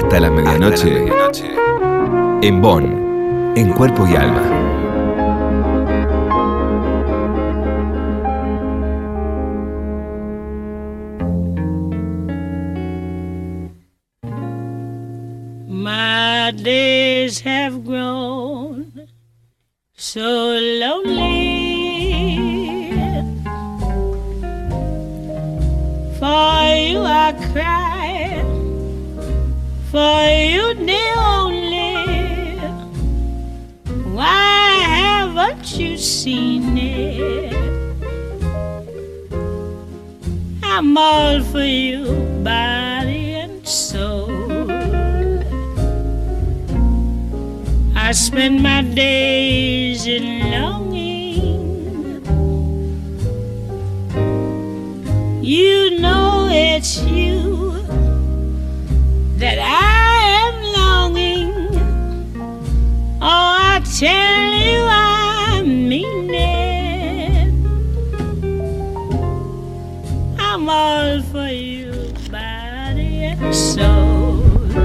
Hasta la medianoche. En Bonn, en Cuerpo y Alma. My days have grown so lonely. For you I cry, for you the only. Why haven't you seen it? I'm all for you, body and soul. I spend my days in longing. You know it's you that I am longing. Oh, I tell you I mean it. I'm all for you, body and soul.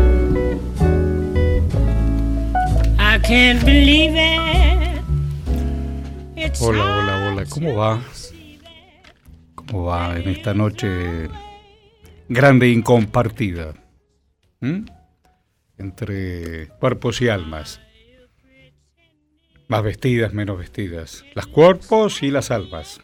I can't believe it. It's Hola, ¿cómo va? ¿Cómo va en esta noche grande e incompartida? Entre cuerpos y almas. Más vestidas, menos vestidas. Las cuerpos y las almas.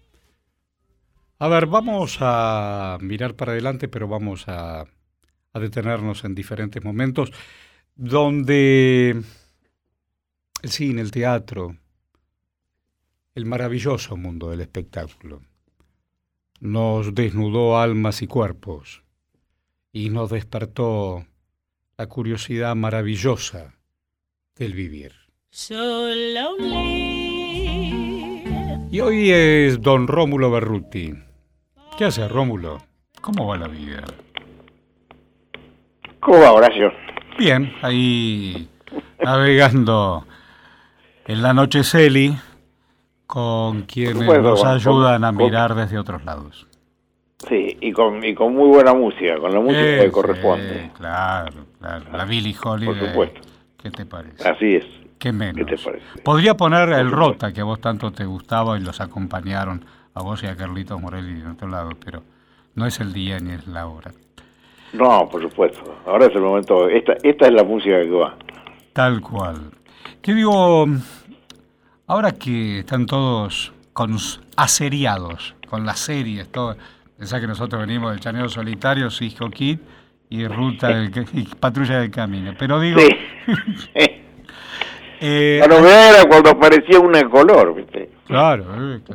A ver, vamos a mirar para adelante, pero vamos a detenernos en diferentes momentos donde el cine, el teatro, el maravilloso mundo del espectáculo nos desnudó almas y cuerpos y nos despertó la curiosidad maravillosa del vivir. So lonely. Y hoy es don Rómulo Berruti. ¿Qué hace, Rómulo? ¿Cómo va la vida? ¿Cómo va, Horacio? Bien, ahí navegando en la noche Celi con quienes nos ayudan a mirar desde otros lados. Sí, y con muy buena música, con la música que corresponde. Claro, la Billie Holiday. Por supuesto. ¿Qué te parece? Así es. ¿Qué menos? ¿Qué te parece? Podría poner el Rota, que a vos tanto te gustaba y los acompañaron a vos y a Carlitos Morelli de otro lado, pero no es el día ni es la hora. No, por supuesto. Ahora es el momento. Esta es la música que va. Tal cual. Yo digo, ahora que están todos aseriados con las series, todo, pensá que nosotros venimos del Chaneo Solitario, Cisco Kid y y Patrulla del Camino. Pero digo... Sí. La novedad era cuando aparecía una de color, ¿viste? Claro.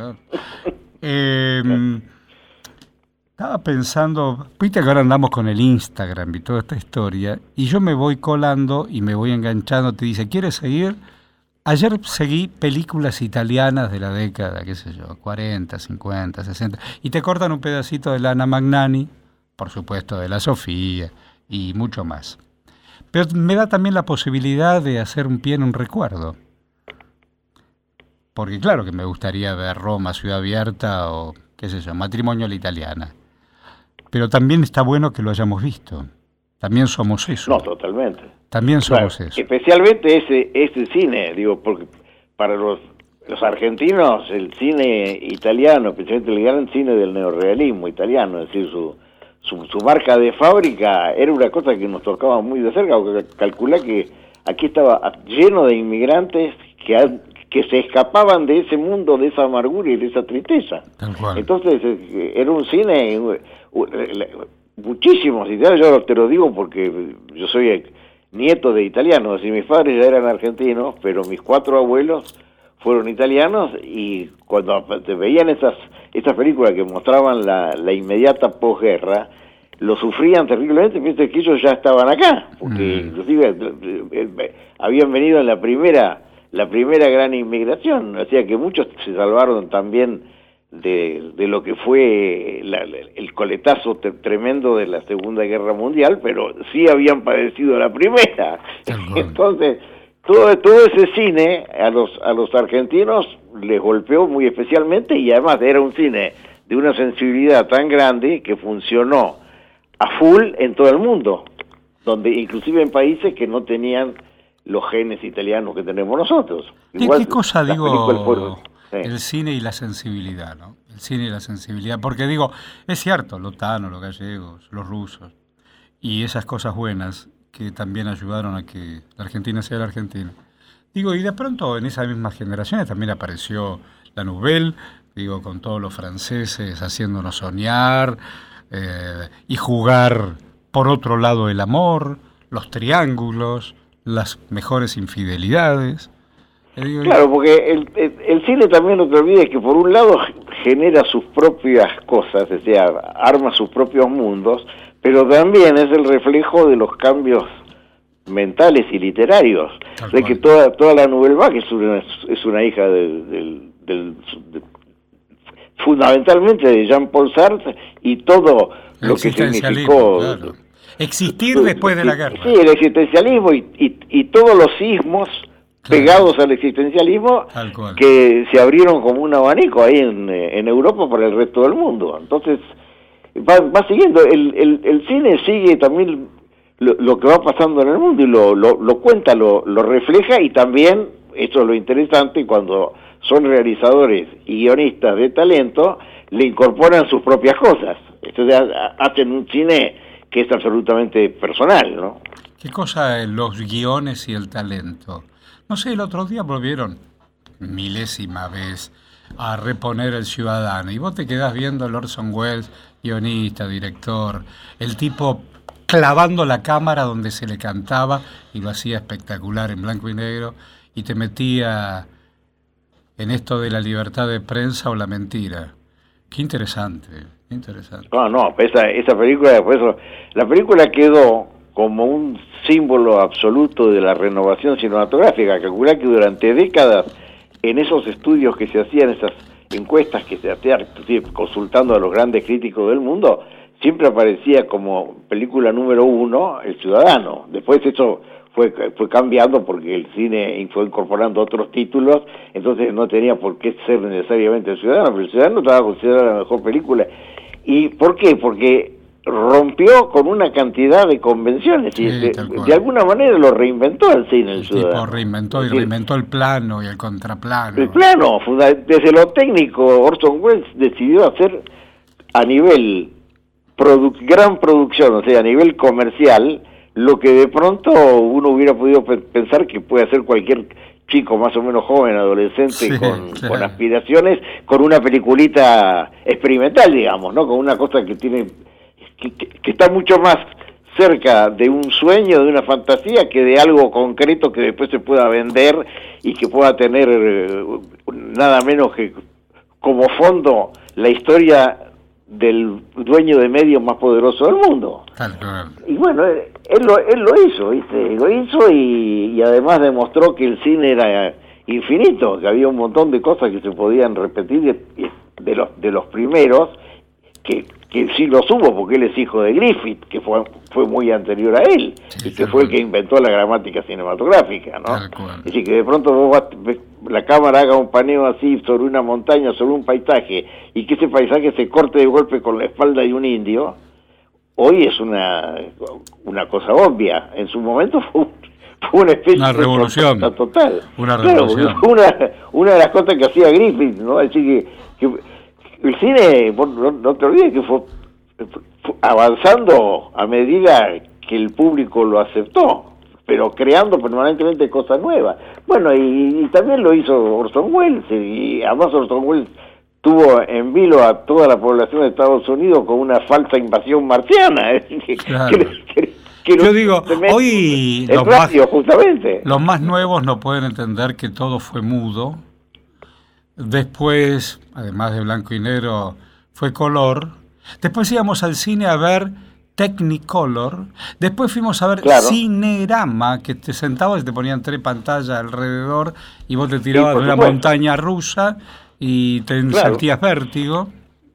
Estaba pensando, viste que ahora andamos con el Instagram y toda esta historia, y yo me voy colando y me voy enganchando, te dice, ¿quieres seguir? Ayer seguí películas italianas de la década, qué sé yo, 40, 50, 60, y te cortan un pedacito de la Anna Magnani, por supuesto de la Sofía, y mucho más. Pero me da también la posibilidad de hacer un pie en un recuerdo. Porque claro que me gustaría ver Roma, Ciudad Abierta o, qué sé yo, Matrimonio a la Italiana. Pero también está bueno que lo hayamos visto. También somos eso. No, totalmente. También somos eso. Especialmente ese cine, digo, porque para los argentinos el cine italiano, especialmente el gran cine del neorrealismo italiano, es decir, su marca de fábrica era una cosa que nos tocaba muy de cerca, porque calculá que aquí estaba lleno de inmigrantes que se escapaban de ese mundo, de esa amargura y de esa tristeza. Entonces era un cine, muchísimos italianos, yo te lo digo porque yo soy nieto de italianos, y mis padres ya eran argentinos, pero mis 4 abuelos fueron italianos, y cuando te veían esas películas que mostraban la inmediata posguerra, lo sufrían terriblemente, fíjate que ellos ya estaban acá, porque inclusive habían venido en la primera gran inmigración, o sea que muchos se salvaron también de lo que fue el coletazo tremendo de la Segunda Guerra Mundial, pero sí habían padecido la primera. Entonces todo ese cine a los argentinos les golpeó muy especialmente, y además era un cine de una sensibilidad tan grande que funcionó a full en todo el mundo. donde inclusive en países que no tenían los genes italianos que tenemos nosotros. ¿Qué cosa, digo, sí. El cine y la sensibilidad, ¿no? El cine y la sensibilidad, porque digo, es cierto, los tanos, los gallegos, los rusos, y esas cosas buenas que también ayudaron a que la Argentina sea la Argentina. Digo, y de pronto en esas mismas generaciones también apareció la Nouvelle, digo, con todos los franceses haciéndonos soñar y jugar por otro lado el amor, los triángulos, las mejores infidelidades. Claro, porque el cine también, no te olvides que por un lado genera sus propias cosas, o sea, arma sus propios mundos, pero también es el reflejo de los cambios mentales y literarios. De que toda la Nouvelle Vague es una hija fundamentalmente de Jean-Paul Sartre, y todo lo que significó... Claro. Existir después de la guerra. Sí, el existencialismo y todos los sismos pegados al existencialismo que se abrieron como un abanico ahí en Europa para el resto del mundo. Entonces, va siguiendo, el cine sigue también lo que va pasando en el mundo y lo cuenta, lo refleja, y también, esto es lo interesante, cuando son realizadores y guionistas de talento, le incorporan sus propias cosas. Entonces hacen un cine que es absolutamente personal, ¿no? ¿Qué cosa los guiones y el talento? No sé, el otro día volvieron, milésima vez, a reponer El Ciudadano, y vos te quedás viendo a Orson Welles, guionista, director, el tipo clavando la cámara donde se le cantaba, y lo hacía espectacular en blanco y negro, y te metía en esto de la libertad de prensa o la mentira. Qué interesante, qué interesante. No, esa película, por eso, la película quedó como un símbolo absoluto de la renovación cinematográfica. Calculá que durante décadas, en esos estudios que se hacían, esas encuestas que se hacían, consultando a los grandes críticos del mundo, siempre aparecía como película número 1 El Ciudadano. Después eso fue cambiando porque el cine fue incorporando otros títulos, entonces no tenía por qué ser necesariamente El Ciudadano, pero El Ciudadano estaba considerada la mejor película. ¿Y por qué? Porque rompió con una cantidad de convenciones, y de alguna manera lo reinventó el cine, El Ciudadano. Reinventó el plano y el contraplano. El plano, desde lo técnico, Orson Welles decidió hacer a nivel gran producción, o sea, a nivel comercial, lo que de pronto uno hubiera podido pensar que puede hacer cualquier chico más o menos joven, adolescente, con aspiraciones, con una peliculita experimental, digamos, ¿no? Con una cosa que tiene que está mucho más cerca de un sueño, de una fantasía, que de algo concreto que después se pueda vender y que pueda tener nada menos que como fondo la historia del dueño de medios más poderoso del mundo. Y bueno, él lo hizo, ¿viste? Lo hizo y además demostró que el cine era infinito, que había un montón de cosas que se podían repetir de los primeros, que sí los hubo, porque él es hijo de Griffith, que fue muy anterior a él, y que fue el que inventó la gramática cinematográfica, ¿no? Es decir, que de pronto vos la cámara haga un paneo así sobre una montaña, sobre un paisaje, y que ese paisaje se corte de golpe con la espalda de un indio, hoy es una cosa obvia. En su momento fue una especie de revolución total. Una revolución. Claro, una de las cosas que hacía Griffith, ¿no? Es decir, que el cine, no te olvides que fue avanzando a medida que el público lo aceptó, pero creando permanentemente cosas nuevas. Bueno, y también lo hizo Orson Welles, y además Orson Welles tuvo en vilo a toda la población de Estados Unidos con una falsa invasión marciana. Claro. Yo digo, hoy los más nuevos no pueden entender que todo fue mudo. Después, además de blanco y negro, fue color. Después íbamos al cine a ver Technicolor. Después fuimos a ver Cinerama, que te sentabas y te ponían 3 pantallas alrededor y vos te tirabas de una montaña rusa y te sentías vértigo.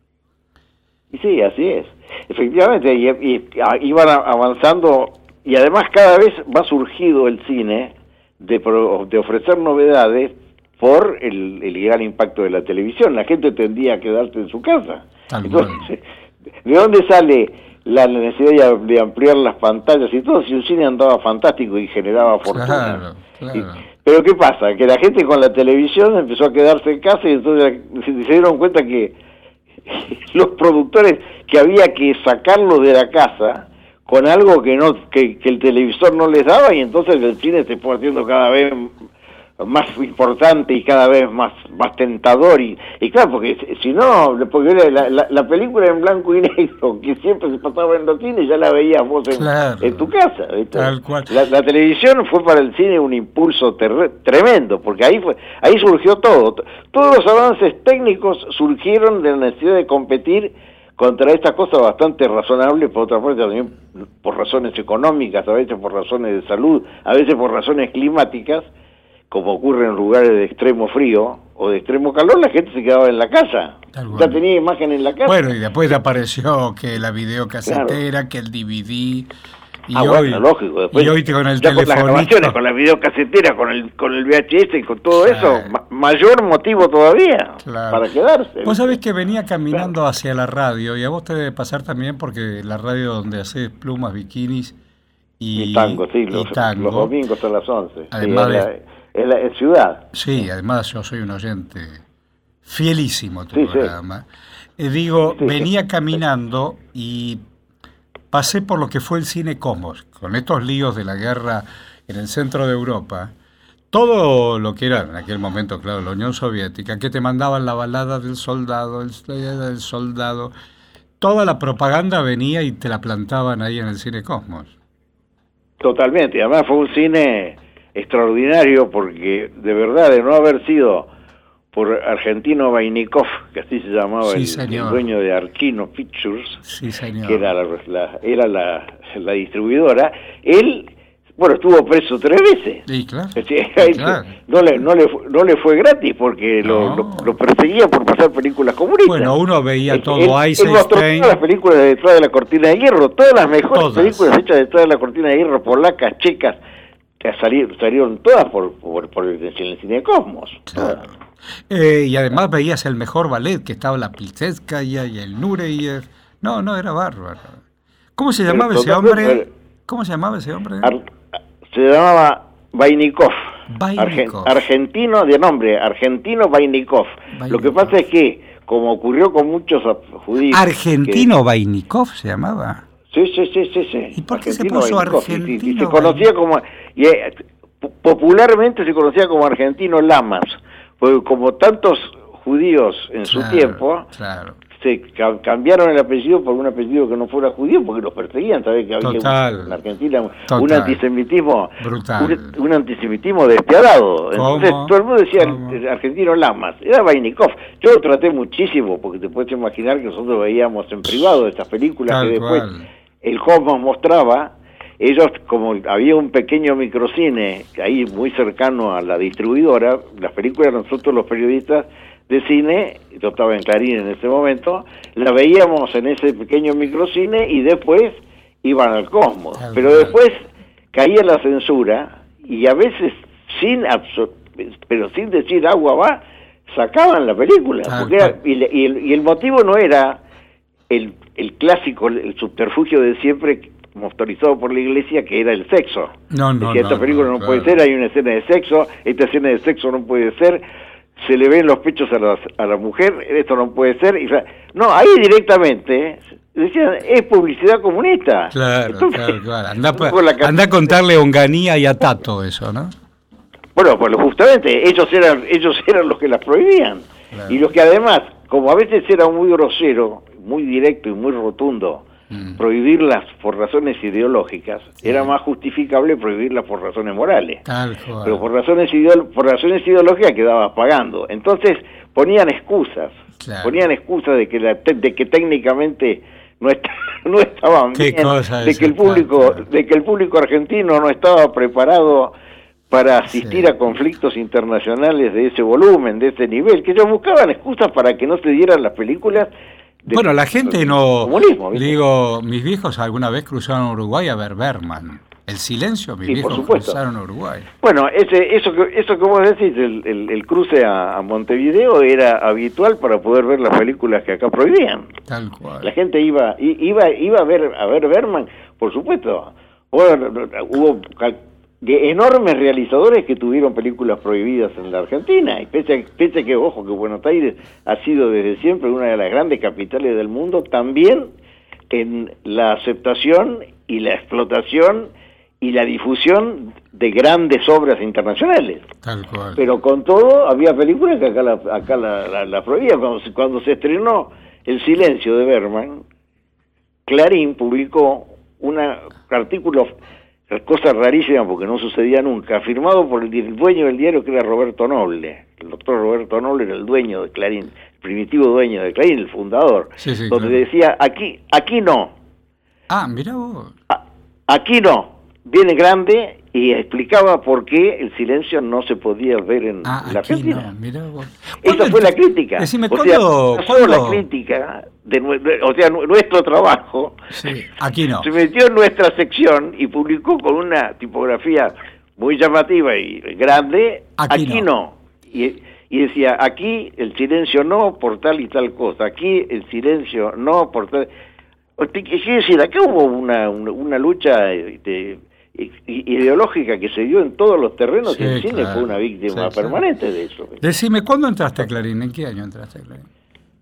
Y sí, así es. Efectivamente, y iban avanzando, y además cada vez va surgido el cine de ofrecer novedades por el gran impacto de la televisión. La gente tendía a quedarse en su casa. Entonces, ¿de dónde sale la necesidad de ampliar las pantallas y todo, si un cine andaba fantástico y generaba fortuna. Pero ¿qué pasa? Que la gente con la televisión empezó a quedarse en casa y entonces se dieron cuenta que los productores, que había que sacarlos de la casa con algo que el televisor no les daba, y entonces el cine se fue haciendo cada vez más importante y cada vez más tentador, y claro, porque si no, porque la película en blanco y negro que siempre se pasaba en los cines, ya la veías vos en tu casa, ¿viste? Tal cual. La televisión fue para el cine un impulso tremendo, porque ahí surgió todo. Todos los avances técnicos surgieron de la necesidad de competir contra estas cosas bastante razonables, por otra parte también por razones económicas, a veces por razones de salud, a veces por razones climáticas, como ocurre en lugares de extremo frío o de extremo calor, la gente se quedaba en la casa. Ya tenía imagen en la casa. Bueno, y después apareció que la videocasetera, que el DVD... Y hoy, bueno, lógico. Después, y hoy con el ya telefonito, con las grabaciones, con la videocasetera, con el VHS y con todo eso, mayor motivo todavía para quedarse. Vos sabés que venía caminando hacia la radio, y a vos te debe pasar también, porque la radio donde haces Plumas, Bikinis y tango, sí, los domingos a las 11. Además en Ciudad. Sí, además yo soy un oyente fielísimo tu programa. Venía caminando y pasé por lo que fue el cine Cosmos, con estos líos de la guerra en el centro de Europa. Todo lo que era en aquel momento, claro, la Unión Soviética, que te mandaban la balada del soldado, toda la propaganda venía y te la plantaban ahí en el cine Cosmos. Totalmente, además fue un cine extraordinario, porque de verdad, de no haber sido por Argentino Vainikov, que así se llamaba, el dueño de Arkino Pictures, que era la distribuidora, él, bueno, estuvo preso 3 veces. Sí, claro. Claro. No le fue gratis, porque lo perseguía por pasar películas comunistas. Bueno, uno veía todo Él mostró todas las películas de detrás de la cortina de hierro, todas las mejores películas hechas detrás de la cortina de hierro, polacas, checas, que salieron todas por el cine Cosmos. Claro. Y además veías el mejor ballet, que estaba la Plisetskaya y el Nureyev. No, era bárbaro. ¿Cómo se llamaba ese hombre? Se llamaba Vainikov. Argentino de nombre, Argentino Vainikov. Lo que pasa es que, como ocurrió con muchos judíos... ¿Argentino Vainikov se llamaba? Sí. ¿Y por qué se puso Argentino? Se conocía como... popularmente se conocía como Argentino Lamas, porque como tantos judíos en su tiempo, se cambiaron el apellido por un apellido que no fuera judío, porque los perseguían. ¿Sabés que había en Argentina un antisemitismo brutal, un antisemitismo despiadado? Entonces todo el mundo decía Argentino Lamas, era Vainikov. Yo lo traté muchísimo, porque te puedes imaginar que nosotros veíamos en privado estas películas que después el Cosmos mostraba. Ellos, como había un pequeño microcine ahí muy cercano a la distribuidora, las películas nosotros los periodistas de cine, yo estaba en Clarín en ese momento, la veíamos en ese pequeño microcine y después iban al Cosmos. Pero después caía la censura y a veces sin decir agua va, sacaban la película. Porque y el motivo no era el clásico, el subterfugio de siempre motorizado por la iglesia, que era el sexo. Decía, esta película no puede ser, hay una escena de sexo, esta escena de sexo no puede ser, se le ven los pechos a la mujer, esto no puede ser. No, ahí directamente decían, es publicidad comunista. Claro. Anda a contarle a Onganía y a Tato eso, ¿no? Bueno, pues justamente, ellos eran los que las prohibían. Claro. Y los que además, como a veces era muy grosero, muy directo y muy rotundo, prohibirlas por razones ideológicas, era más justificable prohibirlas por razones morales. Pero por razones ideológicas quedabas pagando. Entonces ponían excusas de que técnicamente no estaban bien, de que el público argentino no estaba preparado para asistir a conflictos internacionales de ese volumen, de ese nivel, que ellos buscaban excusas para que no se dieran las películas. Bueno, la gente no... Digo, mis viejos alguna vez cruzaron Uruguay a ver Bergman, El silencio, mis Sí, viejos por supuesto. cruzaron a Uruguay. Bueno, eso que vos decís, el cruce a Montevideo era habitual para poder ver las películas que acá prohibían. Tal cual. La gente iba a ver Bergman, por supuesto. Hubo enormes realizadores que tuvieron películas prohibidas en la Argentina, y pese a que, ojo, que Buenos Aires ha sido desde siempre una de las grandes capitales del mundo, también en la aceptación y la explotación y la difusión de grandes obras internacionales. Tal cual. Pero con todo, había películas que acá la prohibían. Cuando se estrenó El silencio de Bergman, Clarín publicó un artículo, cosa rarísima porque no sucedía nunca, firmado por el dueño del diario, que era Roberto Noble. El doctor Roberto Noble era el dueño de Clarín, el primitivo dueño de Clarín, el fundador, Sí, donde claro. decía, aquí no, Ah, mirá vos. aquí no, viene grande, y explicaba por qué El silencio no se podía ver en la Aquí Argentina. no, mirá vos. Esa fue la crítica. Decime, o sea, ¿cuándo? no solo la crítica, nuestro trabajo, Sí, aquí no. se metió en nuestra sección y publicó con una tipografía muy llamativa y grande, Aquí no. Y decía, aquí el silencio no por tal y tal cosa, aquí el silencio no por tal... Quiere decir, acá hubo una lucha ideológica que se dio en todos los terrenos, Sí, y el cine claro. fue una víctima Sí, permanente de eso. Decime, ¿cuándo entraste a Clarín? ¿En qué año entraste a Clarín?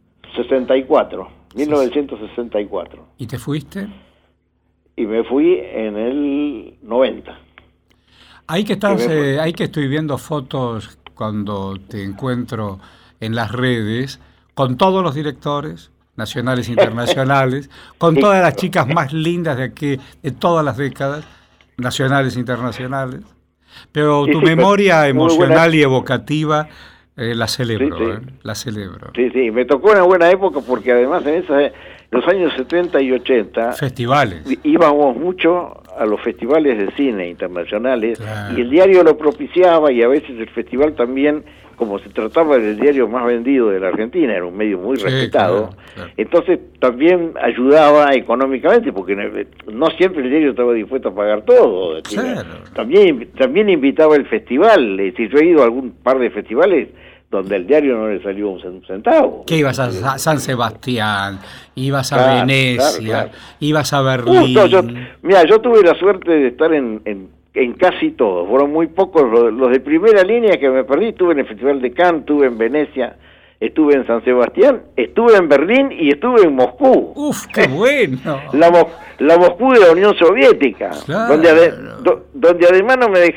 1964. ¿Y te fuiste? Y me fui en el 90. Ahí que estoy viendo fotos cuando te encuentro en las redes, con todos los directores, nacionales e internacionales, con Sí. todas las chicas más lindas de todas las décadas, nacionales e internacionales. Pero Sí, tu sí, memoria muy emocional buena. y evocativa la celebro, Sí, sí. la celebro. Sí, me tocó una buena época porque además en los años 70 y 80 Festivales. íbamos mucho a los festivales de cine internacionales, Claro. y el diario lo propiciaba, y a veces el festival también, como se trataba del diario más vendido de la Argentina, era un medio muy Sí, respetado, claro. entonces también ayudaba económicamente, porque no siempre el diario estaba dispuesto a pagar todo. Es decir, Claro. También invitaba el festival. Es decir, yo he ido a algún par de festivales donde el diario no le salió un centavo. ¿Qué ibas a San Sebastián? ¿Ibas a Claro, Venecia? claro. ¿Ibas a Berlín? Yo tuve la suerte de estar en casi todos. Fueron muy pocos los de primera línea que me perdí. Estuve en el Festival de Cannes, estuve en Venecia, estuve en San Sebastián, estuve en Berlín y estuve en Moscú. ¡Uf, qué bueno! La Moscú de la Unión Soviética, Claro. donde además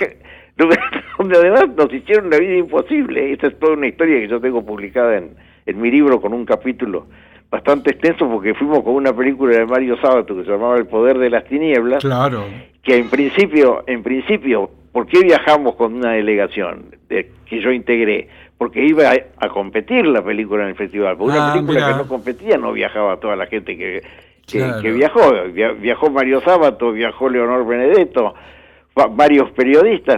donde además nos hicieron la vida imposible. Esta es toda una historia que yo tengo publicada en mi libro, con un capítulo bastante extenso, porque fuimos con una película de Mario Sabato que se llamaba El poder de las tinieblas, Claro. que en principio, ¿por qué viajamos con una delegación que yo integré? Porque iba a competir la película en el festival. Porque una película mirá. que no competía no viajaba toda la gente que Claro. viajó. Viajó Mario Sabato, viajó Leonor Benedetto, varios periodistas.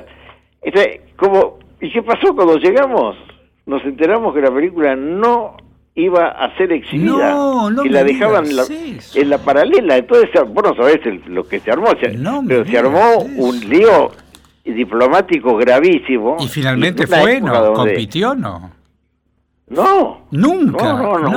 ¿Y qué pasó cuando llegamos? Nos enteramos que la película no iba a ser exhibida, No que me la dejaban digas eso. en la paralela. Entonces, vos no sabés lo que se armó, No me pero se digas armó eso. un lío diplomático gravísimo. ¿Y finalmente en una fue? época ¿No? donde- ¿Compitió o no? No. Nunca.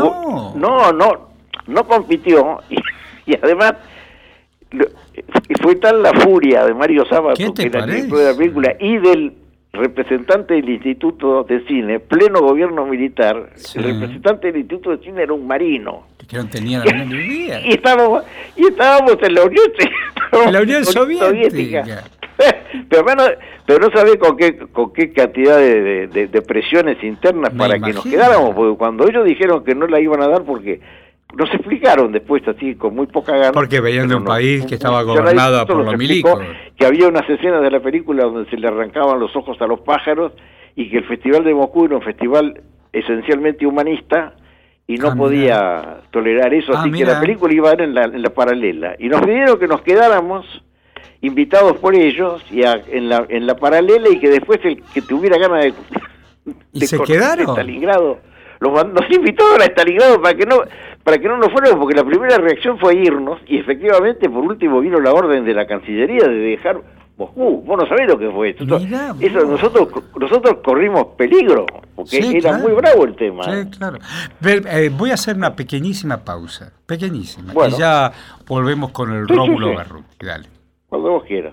No compitió. Y además, fue tal la furia de Mario Sabato, ¿Qué te que era el parece? director de la película, y del representante del Instituto de Cine, pleno gobierno militar. Sí. El representante del Instituto de Cine era un marino. Que no tenía la menor idea. Y estábamos en la En la Unión Soviética. Pero no sabés con qué cantidad de presiones internas Me para que imagino. nos quedáramos, porque cuando ellos dijeron que no la iban a dar, porque nos explicaron después así con muy poca gana. Porque venían de un Pero país que estaba funcionario gobernada por nos los explicó milicos. que había unas escenas de la película donde se le arrancaban los ojos a los pájaros, y que el Festival de Moscú era un festival esencialmente humanista y no podía tolerar eso, así que la película iba a ver en la paralela. Y nos pidieron que nos quedáramos invitados por ellos en la paralela, y que después el que tuviera ganas ¿Y se conocer quedaron? Stalingrado nos invitaron a Stalingrado para que no nos fuéramos, porque la primera reacción fue irnos, y efectivamente por último vino la orden de la Cancillería de dejar Moscú. Vos no sabés lo que fue esto. Mirá, eso nosotros corrimos peligro, porque sí, era claro. muy bravo el tema. Sí, claro. Voy a hacer una pequeñísima pausa, pequeñísima, Bueno. y ya volvemos con el Sí, Rómulo sí. Berruti. Dale. Cuando vos quieras.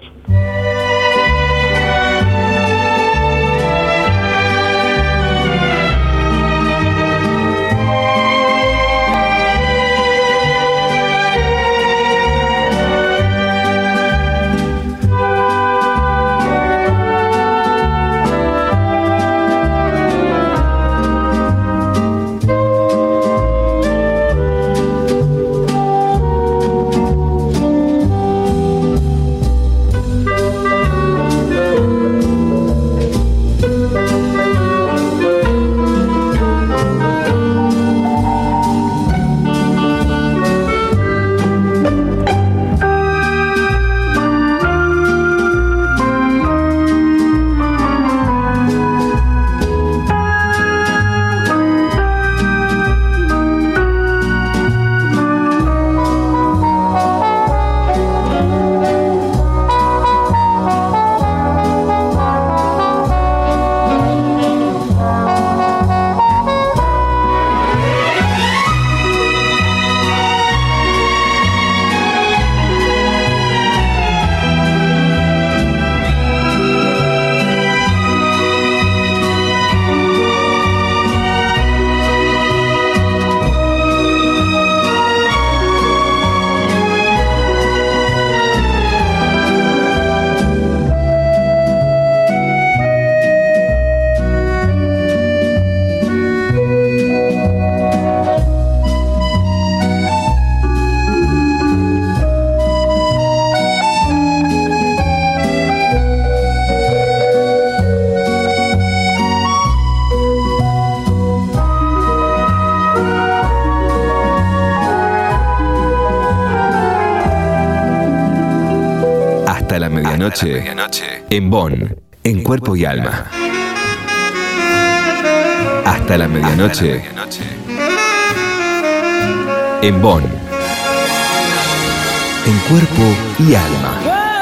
Hasta la medianoche, en Bonn, en Cuerpo y Alma. Hasta la medianoche, en Bonn, en Cuerpo y Alma.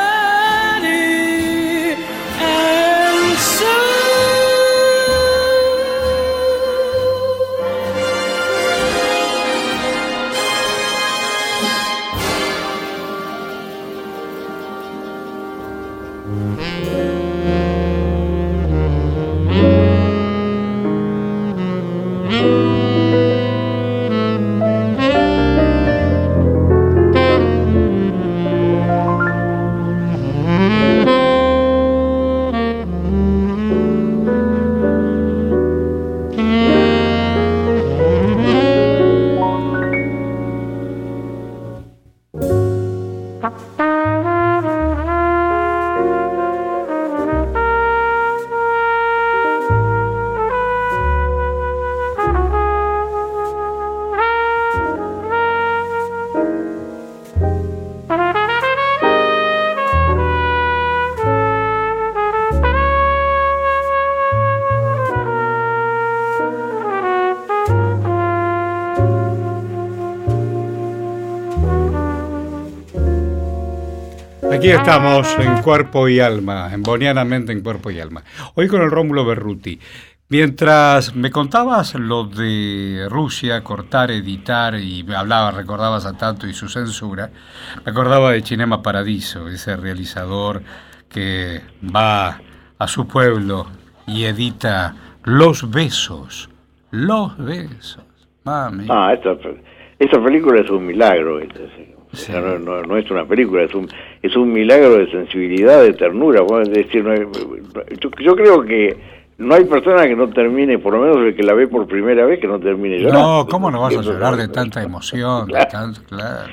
Aquí estamos en Cuerpo y Alma, en Bonianamente en Cuerpo y Alma. Hoy con el Rómulo Berruti. Mientras me contabas lo de Rusia, cortar, editar, y recordabas a Tato y su censura, me acordaba de Cinema Paradiso, ese realizador que va a su pueblo y edita Los Besos. Los Besos. Mami. Esta película es un milagro. Sí. No es una película, es un milagro de sensibilidad, de ternura. Es decir, yo creo que no hay persona que no termine, por lo menos el que la ve por primera vez, que no termine llorando. No, ¿cómo no vas a llorar de tanta emoción? Claro. De tanto, claro.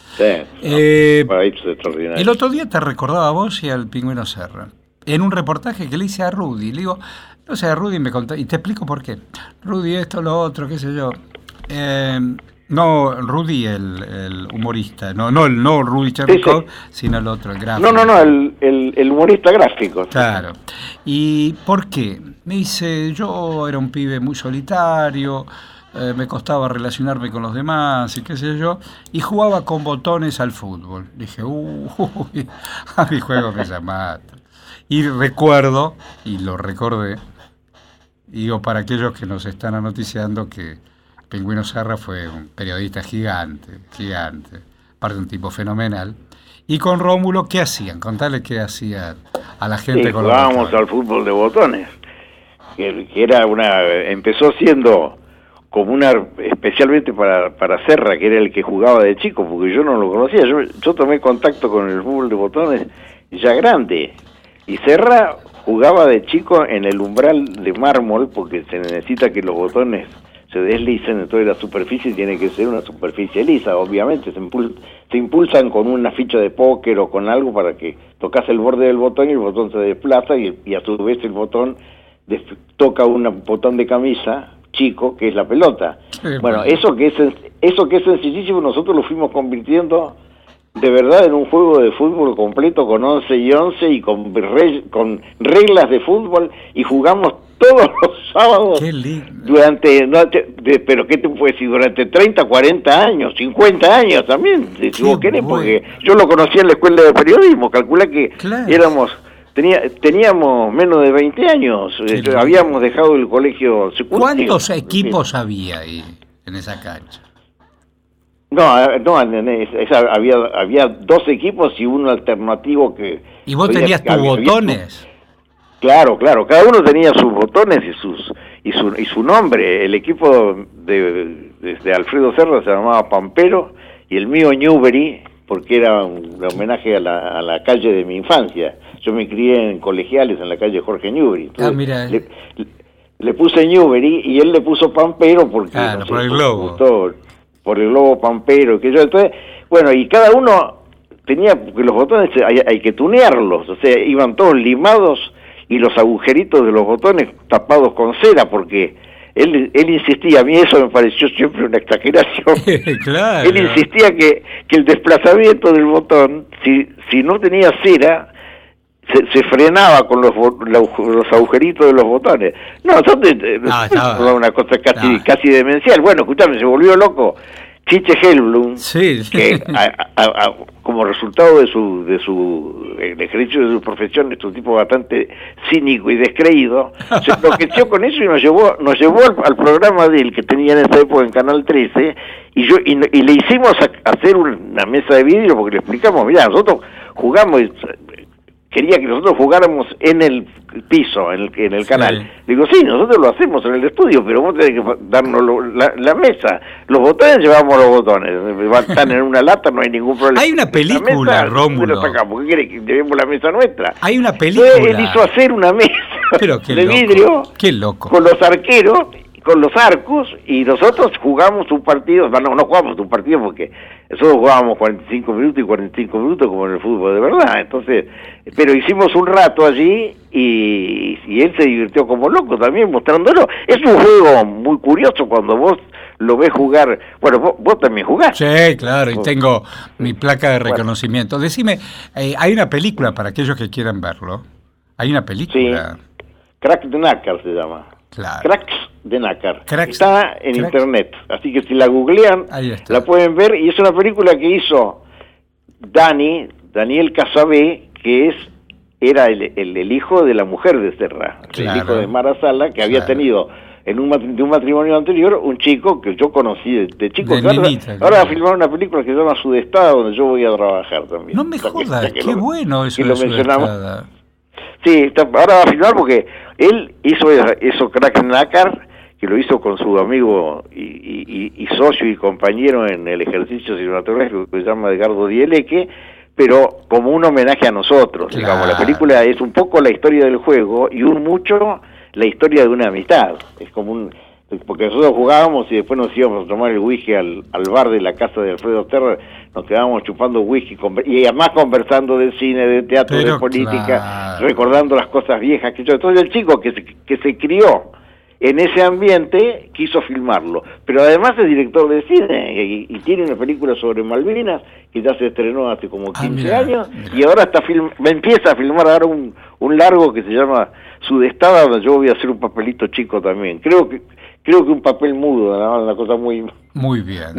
Sí, paraísos extraordinarios. El otro día te recordaba a vos y al Pingüino Serra, en un reportaje que le hice a Rudy. Le digo, no sé, a Rudy me contó, y te explico por qué. Rudy, esto, lo otro, qué sé yo. No, Rudy, el humorista. No Rudy Chernikov, sino el otro, el gráfico. No, el humorista gráfico. Claro. ¿Y por qué? Me dice, yo era un pibe muy solitario, me costaba relacionarme con los demás y qué sé yo, y jugaba con botones al fútbol. Dije, a mi juego me mata. Y recuerdo, y lo recordé, digo, para aquellos que nos están anoticiando, que Pingüino Serra fue un periodista gigante, aparte un tipo fenomenal. Y con Rómulo, ¿qué hacían? Contale qué hacían a la gente con los botones. Jugábamos al fútbol de botones, que era empezó siendo como especialmente para Serra, que era el que jugaba de chico, porque yo no lo conocía. Yo tomé contacto con el fútbol de botones ya grande, y Serra jugaba de chico en el umbral de mármol, porque se necesita que los botones se deslicen, entonces la superficie tiene que ser una superficie lisa, obviamente, se impulsan con una ficha de póker o con algo para que tocas el borde del botón y el botón se desplaza y a su vez el botón toca un botón de camisa chico, que es la pelota. Bueno, eso que es sencillísimo, nosotros lo fuimos convirtiendo de verdad en un juego de fútbol completo con 11 y 11 y con reglas de fútbol, y jugamos todos los sábados. Qué lindo. Pero ¿qué te puedo decir? Durante 30, 40 años, 50 años también, si vos querés, porque yo lo conocí en la escuela de periodismo, calcula que teníamos menos de 20 años, habíamos dejado el colegio secundario. ¿Cuántos equipos había ahí en esa cancha? No, había 2 equipos y uno alternativo que... ¿Y vos tenías tus botones? Claro, cada uno tenía sus botones y su nombre. El equipo de Alfredo Serra se llamaba Pampero, y el mío Newbery, porque era un homenaje a la calle de mi infancia. Yo me crié en Colegiales, en la calle Jorge Newbery. Entonces, le puse Newbery y él le puso Pampero porque por el globo. Gustó, por el globo Pampero, que yo. Entonces, bueno, y cada uno tenía, porque los botones hay que tunearlos, o sea, iban todos limados y los agujeritos de los botones tapados con cera, porque él insistía, a mí eso me pareció siempre una exageración. Claro. Él insistía que el desplazamiento del botón, si no tenía cera, se frenaba con los agujeritos de los botones. No, era una cosa casi demencial. Bueno, escuchame, se volvió loco Chiche Hellblum, que como resultado de el ejercicio de su profesión, es un tipo bastante cínico y descreído, se enloqueció con eso y nos llevó al programa de él que tenía en esa época en Canal 13, y le hicimos hacer una mesa de vidrio, porque le explicamos, mirá, nosotros jugamos, quería que nosotros jugáramos en el piso, en el canal. Digo, sí, nosotros lo hacemos en el estudio, pero vos tenés que darnos la mesa. Los botones, llevamos los botones. Están en una lata, no hay ningún problema. Hay una película, Rómulo. ¿Por qué querés que llevemos la mesa nuestra? Hay una película. Entonces, él hizo hacer una mesa de vidrio. Qué loco. Con los arqueros, con los arcos, y nosotros jugamos un partido. No jugamos un partido porque nosotros jugábamos 45 minutos y 45 minutos como en el fútbol de verdad. Entonces, pero hicimos un rato allí y él se divirtió como loco también mostrándolo. Es un juego muy curioso cuando vos lo ves jugar. Bueno, vos también jugás. Sí, claro, y tengo mi placa de reconocimiento. Decime, hay una película para aquellos que quieran verlo. Hay una película. Sí. Crack the Knacker se llama. Claro. Cracks de Nácar. Está en internet, así que si la googlean la pueden ver, y es una película que hizo Daniel Casabé, que era el hijo de la mujer de Serra, el hijo de Mara Sala, que había tenido de un matrimonio anterior un chico que yo conocí de chico. Ahora va a filmar una película que se llama Sudestada, donde yo voy a trabajar también. No me jodas, qué bueno eso de Sudestada. Sí, ahora va a filmar porque él hizo Crack Nácar, que lo hizo con su amigo y socio y compañero en el ejercicio cinematográfico que se llama Edgardo Dieleque, pero como un homenaje a nosotros. Claro. Digamos, la película es un poco la historia del juego y mucho la historia de una amistad. Es como porque nosotros jugábamos y después nos íbamos a tomar el whisky al bar de la casa de Alfredo Serra, nos quedábamos chupando whisky y además conversando de cine, de teatro, de política, recordando las cosas viejas que yo. Entonces el chico que se crió en ese ambiente quiso filmarlo. Pero además es director de cine y tiene una película sobre Malvinas que ya se estrenó hace como 15 años y ahora empieza a filmar ahora un largo que se llama Sudestada, donde yo voy a hacer un papelito chico también. Creo que un papel mudo, una cosa muy bien.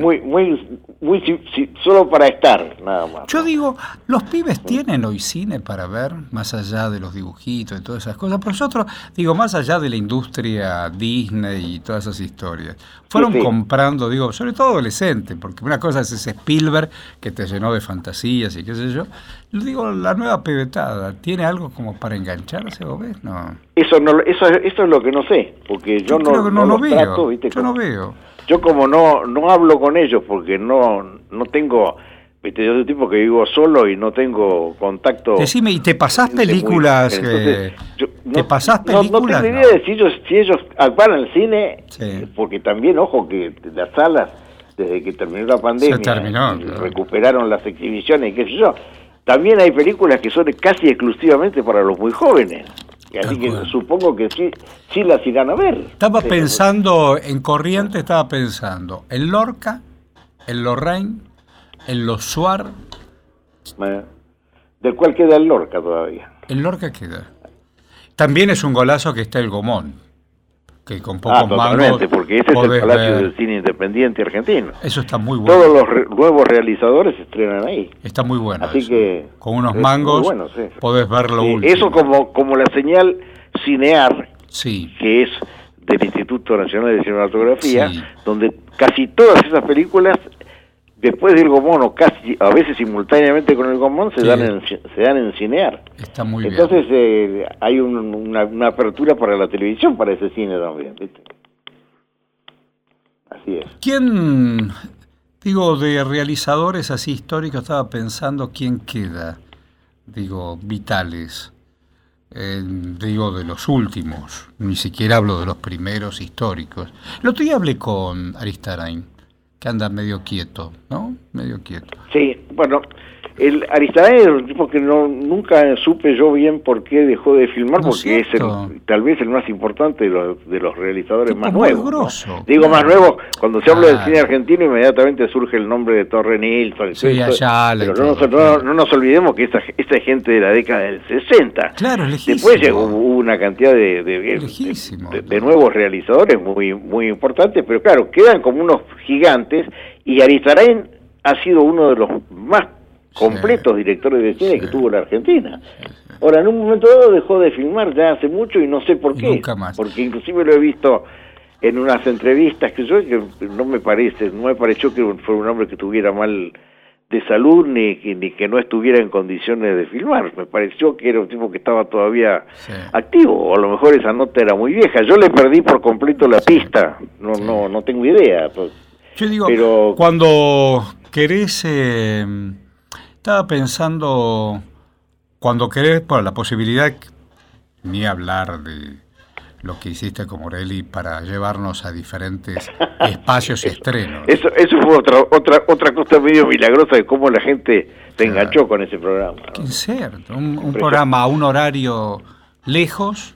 Solo para estar, nada más. Yo digo, los pibes tienen hoy cine para ver, más allá de los dibujitos y todas esas cosas. Pero nosotros, digo, más allá de la industria Disney y todas esas historias, fueron comprando, digo, sobre todo adolescentes, porque una cosa es ese Spielberg que te llenó de fantasías y qué sé yo. Digo, la nueva pibetada, ¿tiene algo como para engancharse, vos ves? No. Eso es lo que no sé, porque yo no lo veo. Trato, ¿viste? Yo no veo. Yo como no hablo con ellos porque no tengo, ¿viste? Yo soy un tipo que vivo solo y no tengo contacto. Decime, ¿y te pasás películas? ¿Te pasás películas? No tengo idea de si ellos van al cine, porque también, ojo, que las salas, desde que terminó la pandemia, recuperaron las exhibiciones, qué sé yo. También hay películas que son casi exclusivamente para los muy jóvenes. Así que supongo que sí las irán a ver. Estaba pensando, en Corrientes en Lorca, en Lorraine, en Los Suar. ¿De cuál queda el Lorca todavía? El Lorca queda. También es un golazo que está el Gomón, que con pocos mangos porque ese es el Palacio del Cine Independiente argentino. Eso está muy bueno. Todos los nuevos realizadores se estrenan ahí. Está muy bueno. Así que con unos mangos podés ver lo último. Eso como la señal Cinear, sí, que es del Instituto Nacional de Cinematografía, donde casi todas esas películas, después del Gomón, o casi a veces simultáneamente con el Gomón, se dan en Cinear. Está muy bien. Entonces hay una apertura para la televisión, para ese cine también, ¿viste? Así es. ¿Quién, digo, de realizadores así históricos, estaba pensando quién queda, digo, vitales? Digo, de los últimos, ni siquiera hablo de los primeros históricos. El otro día hablé con Aristarain, que anda medio quieto, ¿no? Medio quieto. Sí, bueno, el Aristarain es un tipo que nunca supe yo bien por qué dejó de filmar, porque es tal vez el más importante de los realizadores más nuevos. Grosso, ¿no? Digo más nuevos, cuando se habla del cine argentino inmediatamente surge el nombre de Torre Nilsson. Sí, pero no nos olvidemos que esta es gente de la década del 60. Claro, lejísimo. Después llegó una cantidad de nuevos realizadores muy, muy importantes, pero claro, quedan como unos gigantes, y Aristarain ha sido uno de los más completos directores de cine que tuvo la Argentina. Ahora, en un momento dado dejó de filmar ya hace mucho y no sé por qué. Nunca más. Porque inclusive lo he visto en unas entrevistas que no me pareció que fue un hombre que tuviera mal de salud ni que no estuviera en condiciones de filmar. Me pareció que era un tipo que estaba todavía activo, o a lo mejor esa nota era muy vieja. Yo le perdí por completo la pista. No tengo idea. Yo digo, cuando querés, estaba pensando, cuando querés, por la posibilidad, ni hablar de lo que hiciste con Morelli para llevarnos a diferentes espacios y estrenos. Eso fue otra cosa medio milagrosa de cómo la gente se enganchó con ese programa, ¿no? Es cierto, un programa a un horario lejos,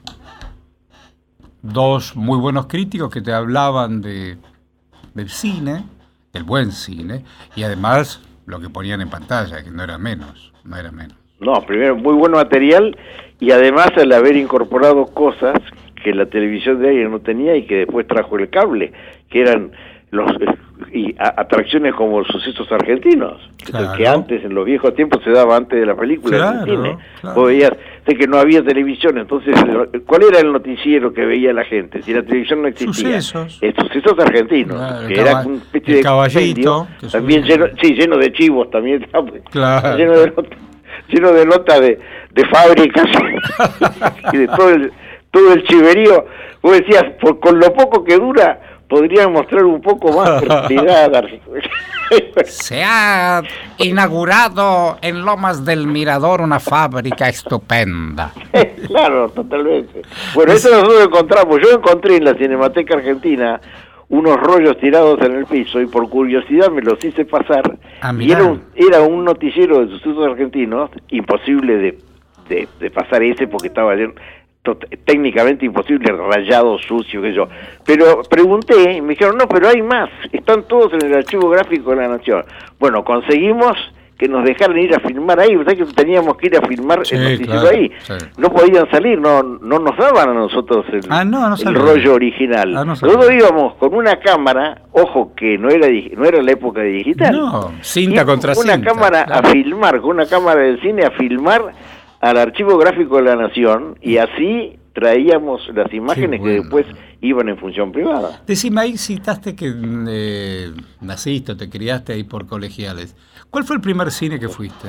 dos muy buenos críticos que te hablaban del cine, del buen cine, y además lo que ponían en pantalla, que no era menos. No, primero, muy buen material, y además al haber incorporado cosas que la televisión de aire no tenía y que después trajo el cable, que eran atracciones como los sucesos argentinos, que antes, en los viejos tiempos, se daba antes de la película en el cine. Vos veías que no había televisión, entonces, ¿cuál era el noticiero que veía la gente? Si la televisión no existía. Sucesos argentinos, que era un especie de Caballito, también lleno de chivos, también, claro. lleno de notas de fábricas y de todo el chiverío. Vos decías, con lo poco que dura, podrían mostrar un poco más fertilidad. Se ha inaugurado en Lomas del Mirador una fábrica estupenda. Claro, totalmente. Bueno, eso nosotros encontramos. Yo encontré en la Cinemateca Argentina unos rollos tirados en el piso y por curiosidad me los hice pasar. Y era un noticiero de sucesos argentinos, imposible de pasar ese porque estaba técnicamente imposible, rayado, sucio, que yo. Pero pregunté y me dijeron, no, pero hay más, están todos en el Archivo Gráfico de la Nación. Bueno, conseguimos que nos dejaran ir a filmar ahí, ¿verdad? Que teníamos que ir a filmar el noticiero ahí. Sí. No podían salir, no nos daban a nosotros el rollo original. Nosotros íbamos con una cámara, ojo que no era la época de digital. No, cinta contra cinta. Una cámara a filmar, con una cámara de cine a filmar al Archivo Gráfico de la Nación, y así traíamos las imágenes que después iban en función privada. Decime, ahí citaste que naciste o te criaste ahí por Colegiales. ¿Cuál fue el primer cine que fuiste?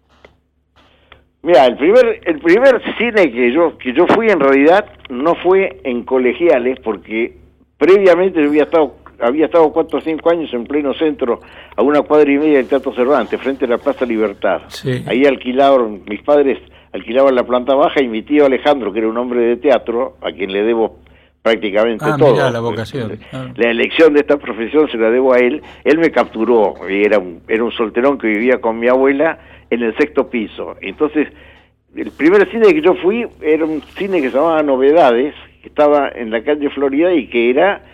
Mira, el primer cine que yo fui en realidad no fue en Colegiales, porque previamente yo había estado 4 o 5 años en pleno centro, a 1 cuadra y media del Teatro Cervantes, frente a la Plaza Libertad. Sí. Ahí mis padres alquilaban la planta baja, y mi tío Alejandro, que era un hombre de teatro, a quien le debo prácticamente todo. Mirá, la vocación. La elección de esta profesión se la debo a él. Él me capturó, y era un solterón que vivía con mi abuela en el 6º piso. Entonces, el primer cine que yo fui era un cine que se llamaba Novedades, que estaba en la calle Florida y que era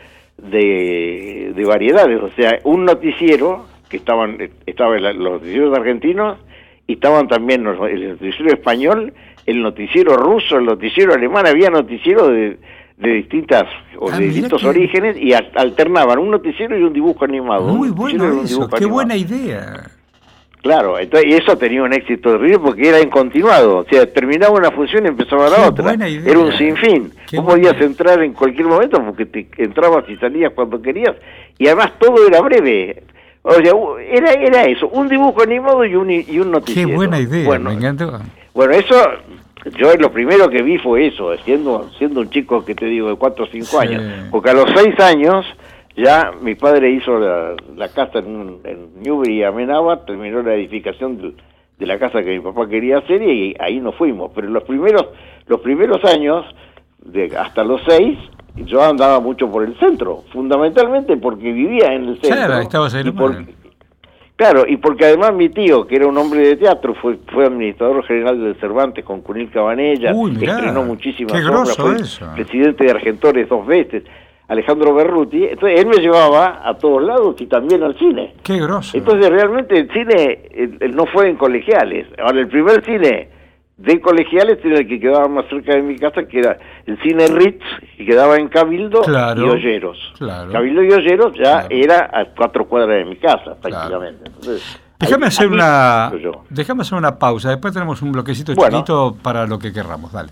de variedades, o sea, un noticiero, que estaban los noticieros argentinos, y estaban también el noticiero español, el noticiero ruso, el noticiero alemán, había noticieros de distintos orígenes, y alternaban un noticiero y un dibujo animado. Muy bueno eso, qué buena idea. Claro, entonces, y eso tenía un éxito terrible porque era en continuado, o sea, terminaba una función y empezaba la otra. Era un sinfín. Vos podías entrar en cualquier momento porque te entrabas y salías cuando querías, y además todo era breve. O sea, era eso, un dibujo animado y un noticiero. Qué buena idea, me encantó. Bueno, eso, yo lo primero que vi fue eso, siendo un chico que te digo de 4 o 5 años, porque a los 6 años ya mi padre hizo la casa en Newbery y Amenábar, terminó la edificación de la casa que mi papá quería hacer, y ahí nos fuimos. Pero los primeros años, hasta los 6, yo andaba mucho por el centro, fundamentalmente porque vivía en el centro. Claro, estabas ahí. Claro, y porque además mi tío, que era un hombre de teatro, fue administrador general del Cervantes con Cunil Cabanella, estrenó muchísimas obras, fue presidente de Argentores 2 veces. Alejandro Berruti, entonces él me llevaba a todos lados y también al cine. ¡Qué grosso! Entonces realmente el cine no fue en Colegiales. Ahora, el primer cine de Colegiales era el que quedaba más cerca de mi casa, que era el cine Ritz, que quedaba en Cabildo y Olleros. Claro. Cabildo y Olleros ya era a 4 cuadras de mi casa, prácticamente. Entonces, déjame hacer una pausa, después tenemos un bloquecito chiquito para lo que querramos. Dale.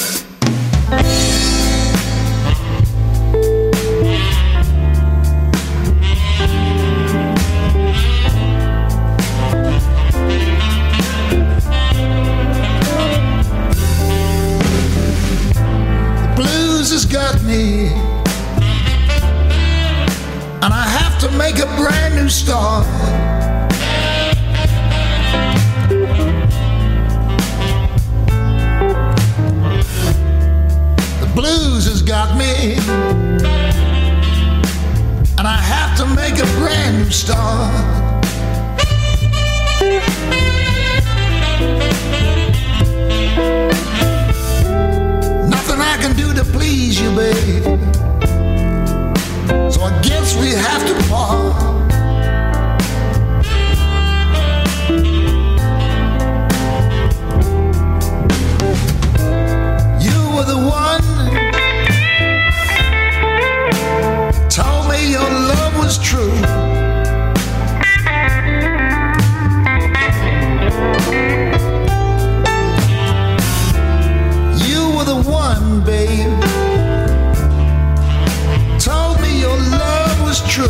Got me, and I have to make a brand new start. The blues has got me, and I have to make a brand new start. Nothing I can do to please you, babe, so I guess we have to part. You were the one, told me your love was true. Babe, told me your love was true.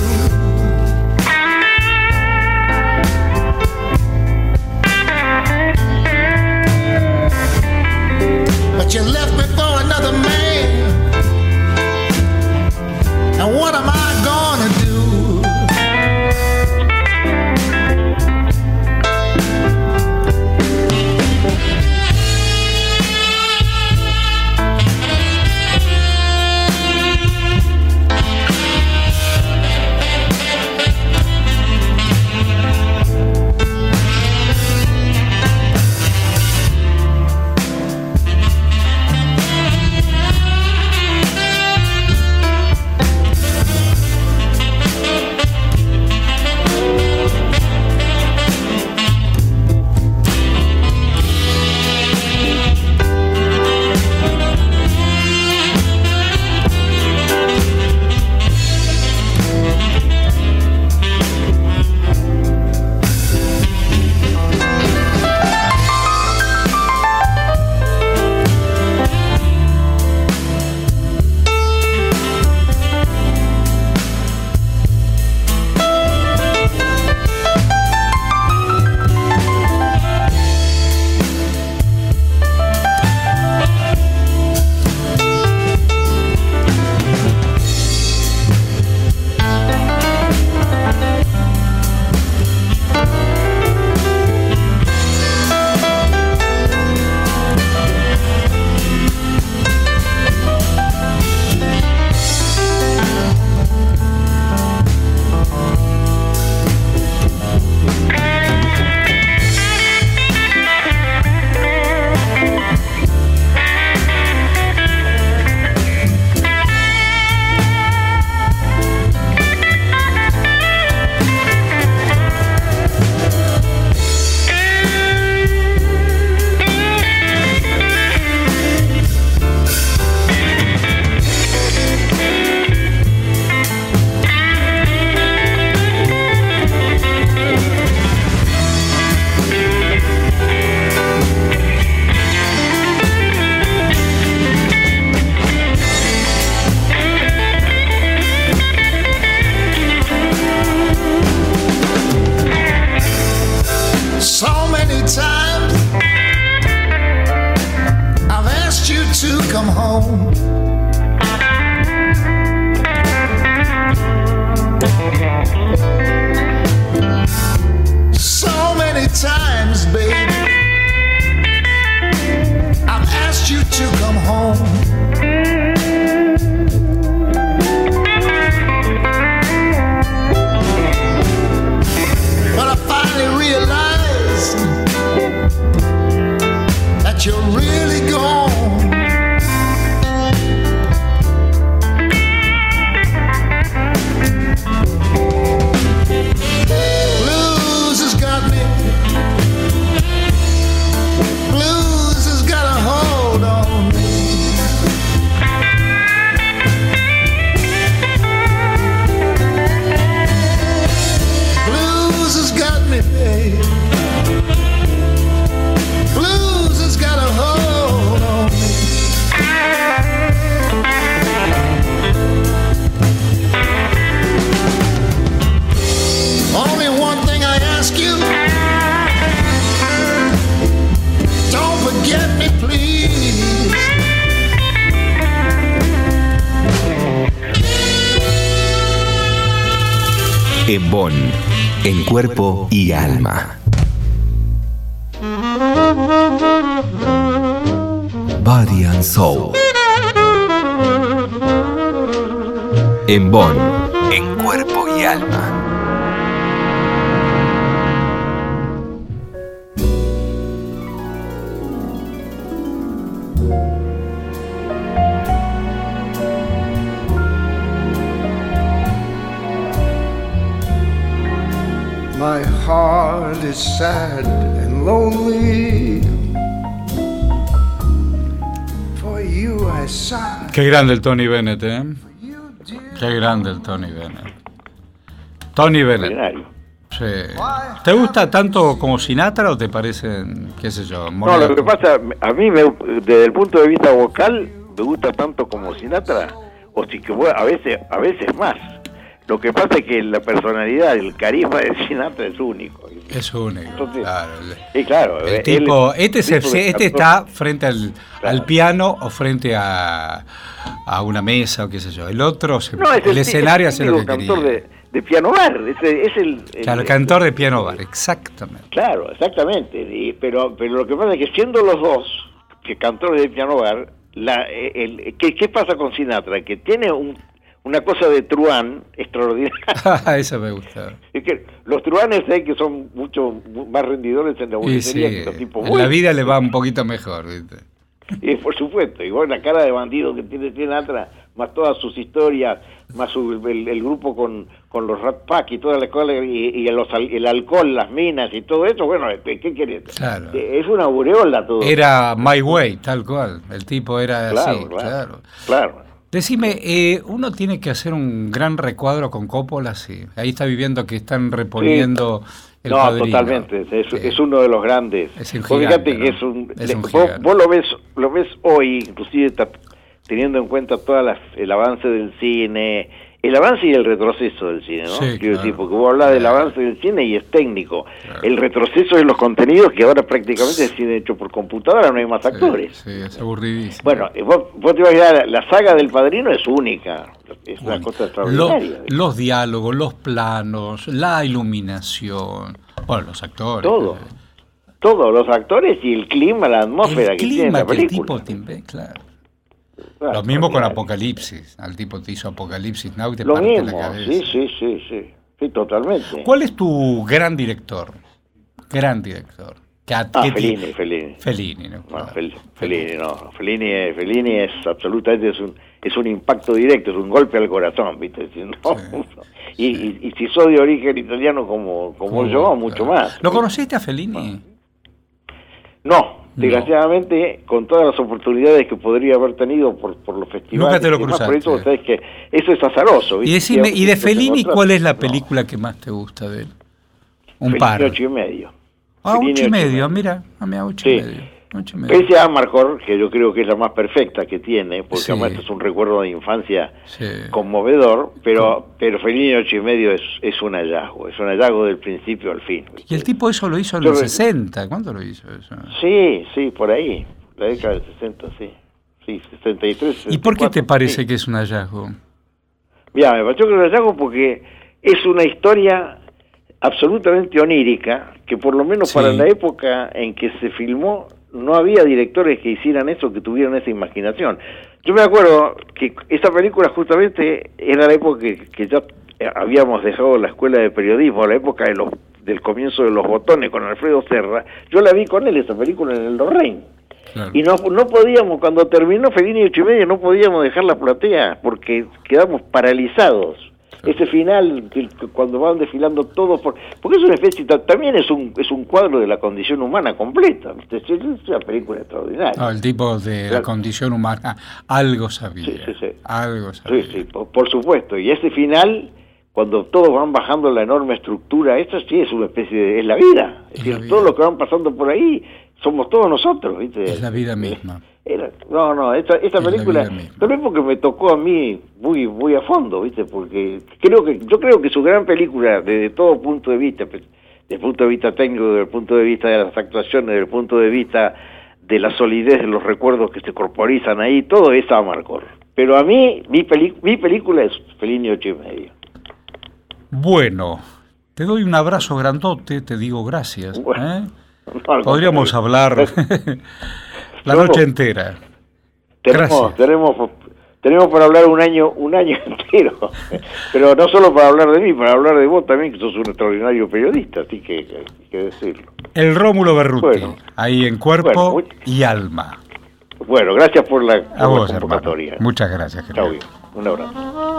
But you left me for another man, and what am I gonna do? you come home. But I finally realized that you're really gone. Blues has got me. Blues has got a hold on me. Blues has got me, babe. Blues has got a hold on me. Only one thing I ask you, don't forget me, please. En Bonn, en cuerpo y alma. Body and Soul. En Bonn, en cuerpo y alma. My heart is sad and lonely. For you I sigh. Qué grande el Tony Bennett, ¿eh? Qué grande el Tony Bennett. Tony Bennett. Extraordinario. Sí. ¿Te gusta tanto como Sinatra o te parecen, qué sé yo? No, lo que pasa, a mí desde el punto de vista vocal me gusta tanto como Sinatra, o si que a veces más. Lo que pasa es que la personalidad, el carisma de Sinatra es único. Es único. Entonces, claro. sí, claro. El tipo, este está frente al Claro. piano o frente a una mesa o qué sé yo. El otro, No, es el escenario hace lo que cantor quería. de piano bar, es el Claro, el cantor de piano bar, exactamente. Claro, exactamente. Pero lo que pasa es que siendo los dos que cantores de piano bar, ¿qué pasa con Sinatra? Que tiene una cosa de truán extraordinaria. Eso me gusta. Es que los truanes hay que son mucho más rendidores en la Y boletería sí, que los tipos en buenos. la vida le va un poquito mejor, ¿viste? Y por supuesto, igual la cara de bandido que tiene Sinatra, más todas sus historias, más el grupo con los Rat Pack y toda la escuela, y el alcohol, las minas y todo eso, bueno, ¿qué querés? Claro. Es una aureola todo. Era My Way, tal cual. El tipo era así, claro. Claro. Decime, uno tiene que hacer un gran recuadro con Coppola, sí. Ahí está viviendo que están reponiendo el Padrino. Totalmente, es uno de los grandes. Es un Vos gigante, fíjate ¿no? que es un gigante. vos lo ves hoy, inclusive teniendo en cuenta el avance del cine, el avance y el retroceso del cine, ¿no? Sí, Quiero decir, claro. porque vos hablas del avance del cine y es técnico. Claro. El retroceso de los contenidos, que ahora prácticamente es cine hecho por computadora, no hay más actores. Sí, es aburridísimo. Bueno, vos te vas a ir la saga del Padrino es única, es una cosa extraordinaria. Los diálogos, los planos, la iluminación, bueno, los actores. Todos los actores y el clima, la atmósfera El que tiene clima la que el película. tipo claro. Claro, Lo mismo con extraordinario. Apocalipsis. Al tipo te hizo Apocalipsis Now y te Lo parte mismo, la cabeza. sí, totalmente. ¿Cuál es tu gran director? Gran director. Fellini. Fellini, ¿no? No, Claro. Fellini no. Fellini es absolutamente es un impacto directo, es un golpe al corazón, ¿viste? Si no, y si sos de origen italiano como yo, mucho más. ¿Lo conociste a Fellini? No, desgraciadamente, con todas las oportunidades que podría haber tenido por los festivales. Nunca te lo y demás, cruzaste. por eso vos sabés que eso es azaroso, ¿viste? Y decime, ¿y de Fellini cuál es la No. película que más te gusta de él? Un Fellini par. 8,5. Ah, Fellini 8,5, mira, a mí 8,5. Sí. 8,5. Pese a Amarcord, que yo creo que es la más perfecta que tiene, porque Sí. además es un recuerdo de infancia Sí. conmovedor, pero Fellini 8,5 es un hallazgo del principio al fin. ¿viste? Y el tipo eso lo hizo en Yo los re- 60. ¿Cuándo lo hizo eso? Sí, por ahí, la década del 60, sí. Sí, 63, ¿Y por qué te 64, parece sí. que es un hallazgo? Mira, me pareció que lo hallazgo porque es una historia absolutamente onírica, que por lo menos Sí. para la época en que se filmó no había directores que hicieran eso, que tuvieran esa imaginación. Yo me acuerdo que esa película justamente era la época que ya habíamos dejado la escuela de periodismo, la época del comienzo de Los Botones con Alfredo Serra. Yo la vi con él, esa película, en el Lorraine. Claro. Y no podíamos, cuando terminó Fellini 8:30, no podíamos dejar la platea, porque quedamos paralizados. Ese final, cuando van desfilando todos, porque es una especie, también es un cuadro de la condición humana completa, ¿viste? Es una película extraordinaria. No, el tipo de la condición humana algo sabía. Sí. Algo sabía. Sí, por supuesto. Y ese final, cuando todos van bajando la enorme estructura, esto sí es una especie de... es la vida. Es decir, todos los que van pasando por ahí somos todos nosotros, ¿viste? Es la vida misma. Esta película también porque me tocó a mí muy a fondo, ¿viste? Porque yo creo que su gran película, desde todo punto de vista, desde el punto de vista técnico, desde el punto de vista de las actuaciones, desde el punto de vista de la solidez de los recuerdos que se corporizan ahí, todo es Amarcord. Pero a mí, mi película es Fellini 8:30. Bueno, te doy un abrazo grandote, te digo gracias. Bueno, podríamos hablar la noche entera. Tenemos para hablar un año entero, pero no solo para hablar de mí, para hablar de vos también, que sos un extraordinario periodista, así que hay que decirlo. El Rómulo Berruti, ahí en Cuerpo y Alma. Bueno, gracias por la convocatoria. Muchas gracias. Chau, un abrazo.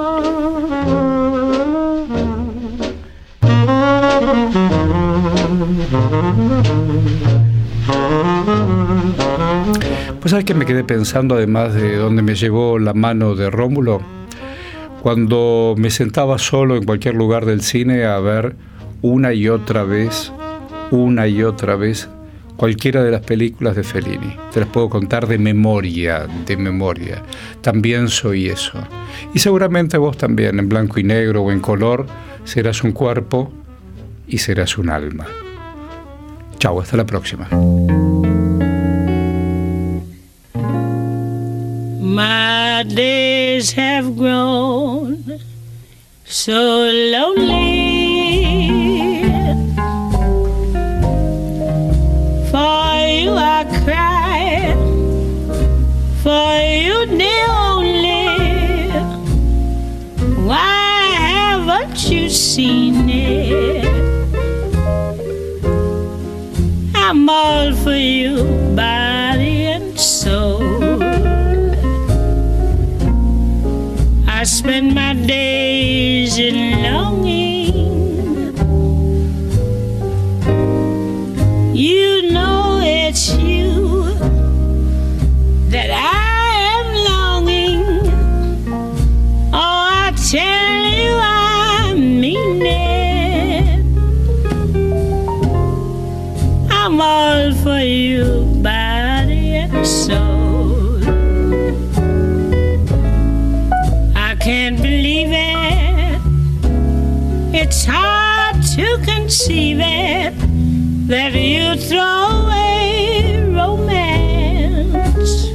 Pues sabes que me quedé pensando, además de dónde me llevó la mano de Rómulo, cuando me sentaba solo en cualquier lugar del cine a ver una y otra vez cualquiera de las películas de Fellini. Te las puedo contar de memoria. También soy eso. Y seguramente vos también, en blanco y negro o en color, serás un cuerpo y serás un alma. Chau, hasta la próxima. My days have grown so lonely. For you I cry, for you the only. Why haven't you seen it? I'm all for you, body and soul. I spend my days in longing. You know it's you that I am longing. Oh, I tell you I mean it. I'm all for you, body and soul. Can't believe it. It's hard to conceive it that you throw away romance.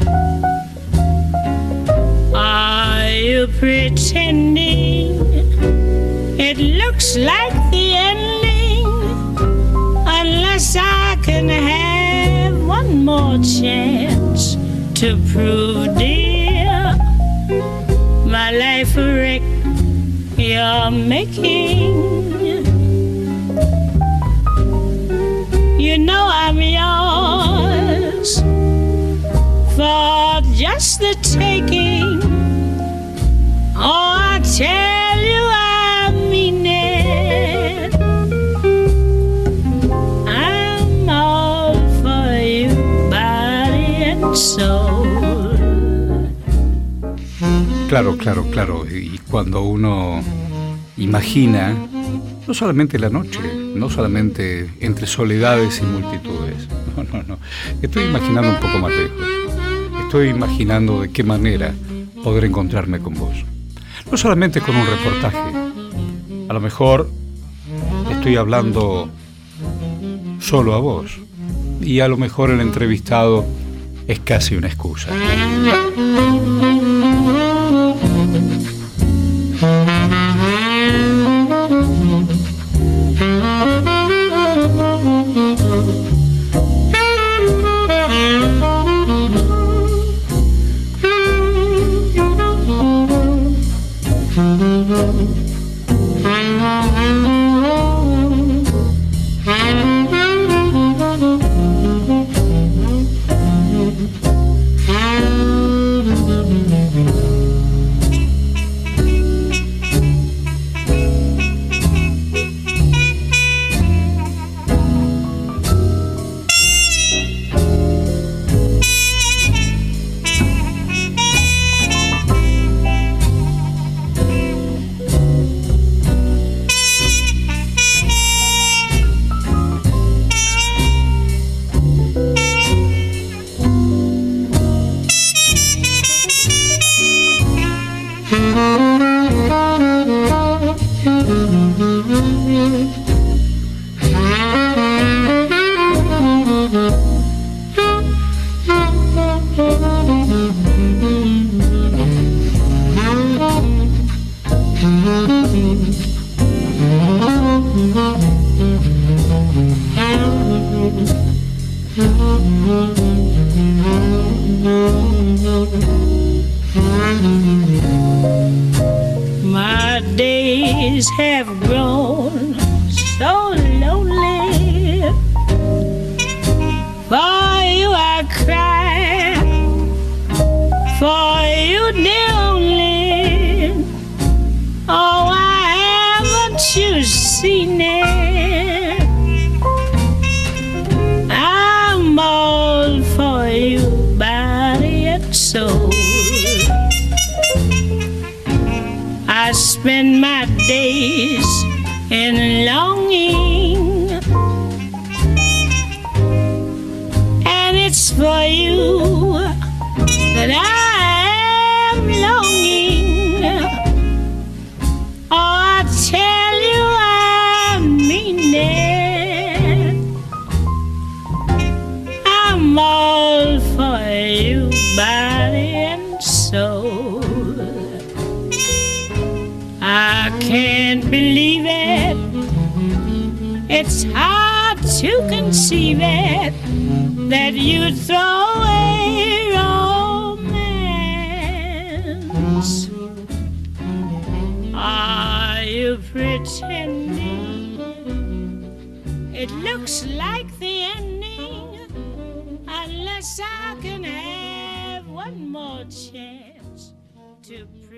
Are you pretending it looks like the ending? Unless I can have one more chance to prove, dear, my life a wreck you're making. You know I'm yours for just the taking. Oh, I tell you I mean it. I'm all for you, body and soul. Claro. Y cuando uno imagina, no solamente la noche, no solamente entre soledades y multitudes, no. Estoy imaginando un poco más lejos. Estoy imaginando de qué manera poder encontrarme con vos. No solamente con un reportaje. A lo mejor estoy hablando solo a vos. Y a lo mejor el entrevistado es casi una excusa. days have grown so lonely. For you I cry, for you dear only. Oh, why haven't you seen it? I'm all for you, body and soul. I spend my days in longing, and it's for you that I am longing. Oh, I tell you I mean it. I'm all for you, body and soul. I can't believe it. It's hard to conceive it that you'd throw away romance. Are you pretending? It looks like the ending, unless I can have one more chance to